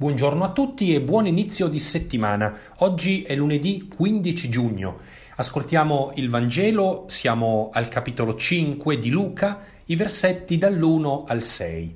Buongiorno a tutti e buon inizio di settimana. Oggi è lunedì 15 giugno. Ascoltiamo il Vangelo, siamo al capitolo 5 di Luca, i versetti dall'1 al 6.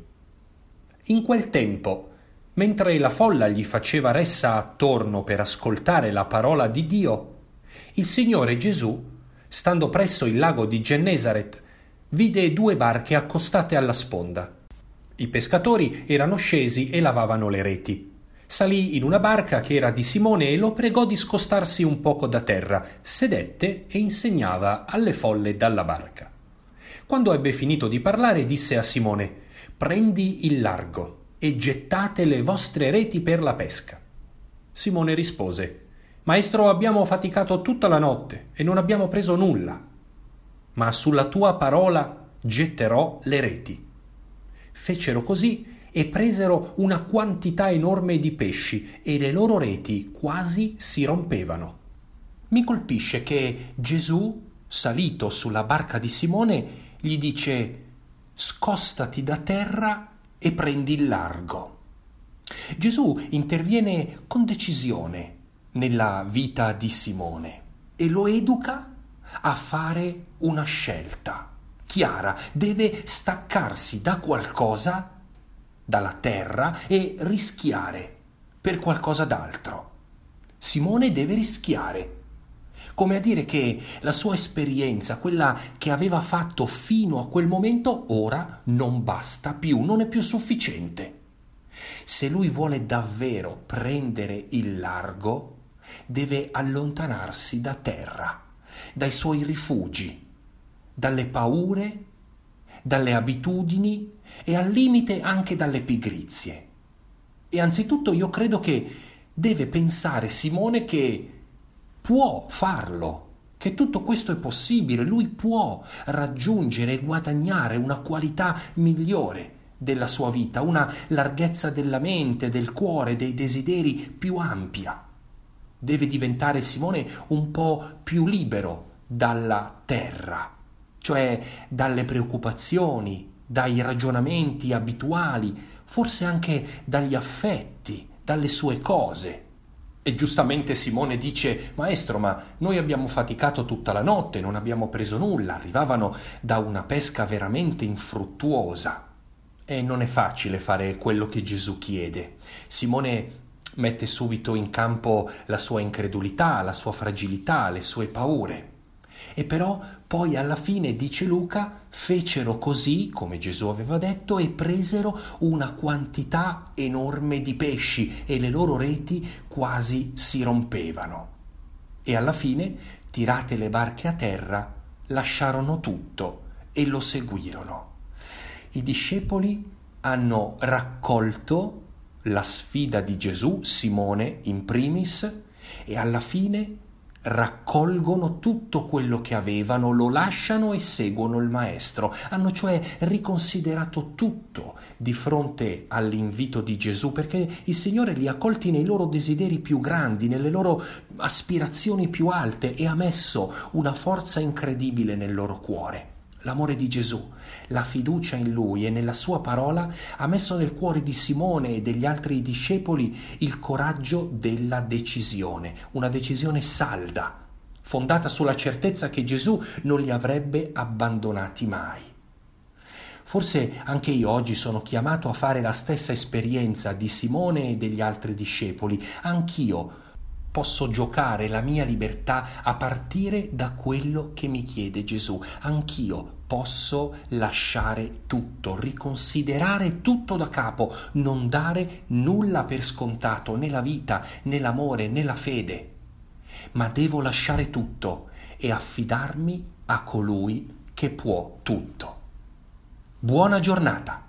In quel tempo, mentre la folla gli faceva ressa attorno per ascoltare la parola di Dio, il Signore Gesù, stando presso il lago di Gennesaret, vide due barche accostate alla sponda. I pescatori erano scesi e lavavano le reti. Salì in una barca che era di Simone e lo pregò di scostarsi un poco da terra, sedette e insegnava alle folle dalla barca. Quando ebbe finito di parlare, disse a Simone: «Prendi il largo e gettate le vostre reti per la pesca». Simone rispose: «Maestro, abbiamo faticato tutta la notte e non abbiamo preso nulla, ma sulla tua parola getterò le reti». Fecero così e presero una quantità enorme di pesci e le loro reti quasi si rompevano. Mi colpisce che Gesù, salito sulla barca di Simone, gli dice: «Scostati da terra e prendi il largo». Gesù interviene con decisione nella vita di Simone e lo educa a fare una scelta chiara. Deve staccarsi da qualcosa, dalla terra, e rischiare per qualcosa d'altro. Simone deve rischiare, come a dire che la sua esperienza, quella che aveva fatto fino a quel momento, ora non basta più, non è più sufficiente. Se lui vuole davvero prendere il largo, deve allontanarsi da terra, dai suoi rifugi, dalle paure, dalle abitudini e al limite anche dalle pigrizie. E anzitutto io credo che deve pensare Simone che può farlo, che tutto questo è possibile, lui può raggiungere e guadagnare una qualità migliore della sua vita, una larghezza della mente, del cuore, dei desideri più ampia. Deve diventare Simone un po' più libero dalla terra, cioè dalle preoccupazioni, dai ragionamenti abituali, forse anche dagli affetti, dalle sue cose. E giustamente Simone dice: «Maestro, ma noi abbiamo faticato tutta la notte, non abbiamo preso nulla». Arrivavano da una pesca veramente infruttuosa. E non è facile fare quello che Gesù chiede. Simone mette subito in campo la sua incredulità, la sua fragilità, le sue paure. E però poi alla fine, dice Luca, fecero così, come Gesù aveva detto, e presero una quantità enorme di pesci e le loro reti quasi si rompevano. E alla fine, tirate le barche a terra, lasciarono tutto e lo seguirono. I discepoli hanno raccolto la sfida di Gesù, Simone in primis, e alla fine raccolgono tutto quello che avevano, lo lasciano e seguono il Maestro. Hanno cioè riconsiderato tutto di fronte all'invito di Gesù, perché il Signore li ha colti nei loro desideri più grandi, nelle loro aspirazioni più alte, e ha messo una forza incredibile nel loro cuore. L'amore di Gesù, la fiducia in Lui e nella Sua parola ha messo nel cuore di Simone e degli altri discepoli il coraggio della decisione, una decisione salda, fondata sulla certezza che Gesù non li avrebbe abbandonati mai. Forse anche io oggi sono chiamato a fare la stessa esperienza di Simone e degli altri discepoli. Anch'io posso giocare la mia libertà a partire da quello che mi chiede Gesù. Anch'io posso lasciare tutto, riconsiderare tutto da capo, non dare nulla per scontato, né la vita, né l'amore, né la fede. Ma devo lasciare tutto e affidarmi a colui che può tutto. Buona giornata!